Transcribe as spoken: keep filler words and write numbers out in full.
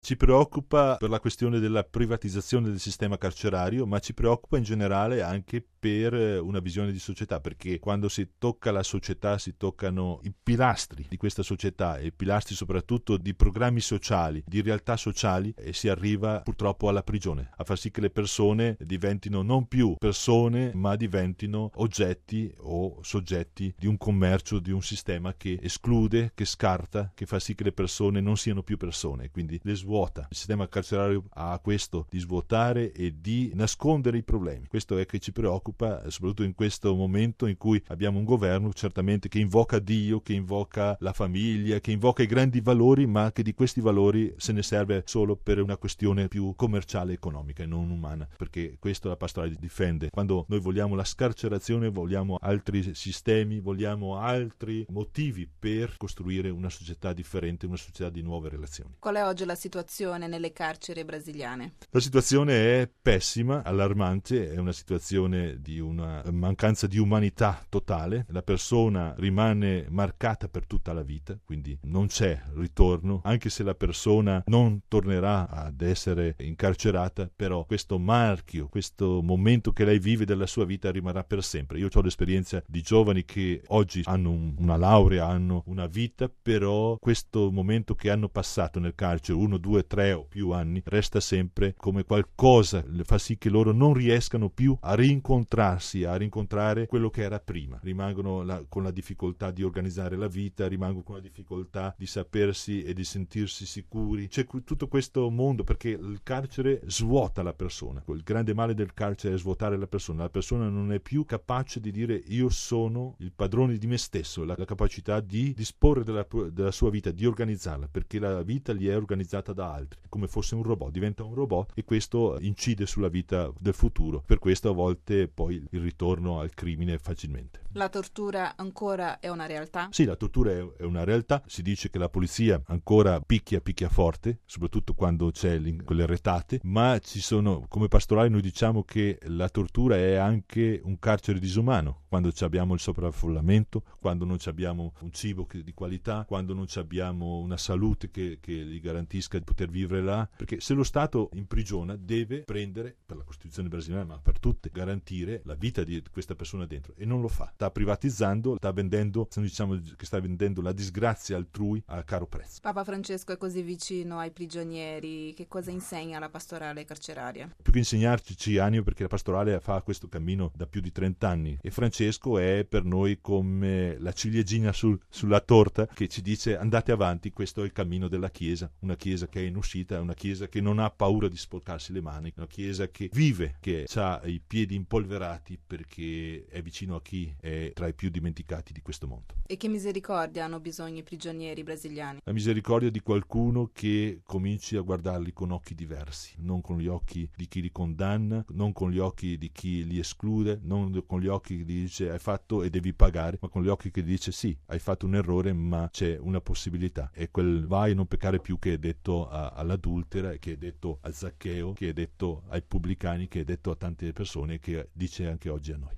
Ci preoccupa per la questione della privatizzazione del sistema carcerario, ma ci preoccupa in generale anche per una visione di società, perché quando si tocca la società si toccano i pilastri di questa società e i pilastri soprattutto di programmi sociali, di realtà sociali, e si arriva purtroppo alla prigione, a far sì che le persone diventino non più persone ma diventino oggetti o soggetti di un commercio, di un sistema che esclude, che scarta, che fa sì che le persone non siano più persone, quindi le svuota. Il sistema carcerario ha questo di svuotare e di nascondere i problemi. Questo è che ci preoccupa, soprattutto in questo momento in cui abbiamo un governo certamente che invoca Dio, che invoca la famiglia, che invoca i grandi valori, ma che di questi valori se ne serve solo per una questione più commerciale, economica e non umana, perché questo la pastorale difende. Quando noi vogliamo la scarcerazione, vogliamo altri sistemi, vogliamo altri motivi per costruire una società differente, una società di nuove relazioni. Qual è oggi la situazione nelle carceri brasiliane? La situazione è pessima, allarmante, è una situazione di una mancanza di umanità totale. La persona rimane marcata per tutta la vita, quindi non c'è ritorno, anche se la persona non tornerà ad essere incarcerata, però questo marchio, questo momento che lei vive della sua vita rimarrà per sempre. Io ho l'esperienza di giovani che oggi hanno un, una laurea, hanno una vita, però questo momento che hanno passato nel carcere, uno, due, tre o più anni, resta sempre come qualcosa, fa sì che loro non riescano più a rincontrarsi, a rincontrare quello che era prima. Rimangono la, con la difficoltà di organizzare la vita, rimangono con la difficoltà di sapersi e di sentirsi sicuri. C'è tutto questo mondo, perché il carcere svuota la persona. Il grande male del carcere è svuotare la persona. La persona non è più capace di dire io sono il padrone di me stesso, la, la capacità di disporre della, della sua vita, di organizzarla, perché la vita gli è organizzata da altri, come fosse un robot, diventa un robot e questo incide sulla vita del futuro. Per questo a volte poi il ritorno al crimine facilmente. La tortura ancora è una realtà? Sì, la tortura è, è una realtà. Si dice che la polizia ancora picchia, picchia forte, soprattutto quando c'è quelle retate, ma ci sono, come pastorale noi diciamo che la tortura è anche un carcere disumano, quando abbiamo il sovraffollamento, quando non abbiamo un cibo che, di qualità, quando non abbiamo una salute che, che gli garantisca di poter vivere là, perché se lo Stato imprigiona deve prendere, per la Costituzione brasiliana ma per tutte, garantire la vita di questa persona dentro, e non lo fa. Sta privatizzando, sta vendendo, diciamo che sta vendendo la disgrazia altrui a caro prezzo. Papa Francesco è così vicino ai prigionieri, che cosa insegna la pastorale carceraria? Più che insegnarci ci anima, perché la pastorale fa questo cammino da più di trenta anni e Francesco è per noi come la ciliegina sul, sulla torta che ci dice andate avanti, questo è il cammino della Chiesa, una Chiesa che è in uscita, una Chiesa che non ha paura di sporcarsi le mani, una Chiesa che vive, che ha i piedi impolverati perché è vicino a chi è tra i più dimenticati di questo mondo. E che misericordia hanno bisogno i prigionieri brasiliani? La misericordia di qualcuno che cominci a guardarli con occhi diversi, non con gli occhi di chi li condanna, non con gli occhi di chi li esclude, non con gli occhi che dice hai fatto e devi pagare, ma con gli occhi che dice sì, hai fatto un errore ma c'è una possibilità. È quel vai e non peccare più che è detto a, all'adultera, che è detto a Zaccheo, che è detto ai pubblicani, che è detto a tante persone, che dice anche oggi a noi.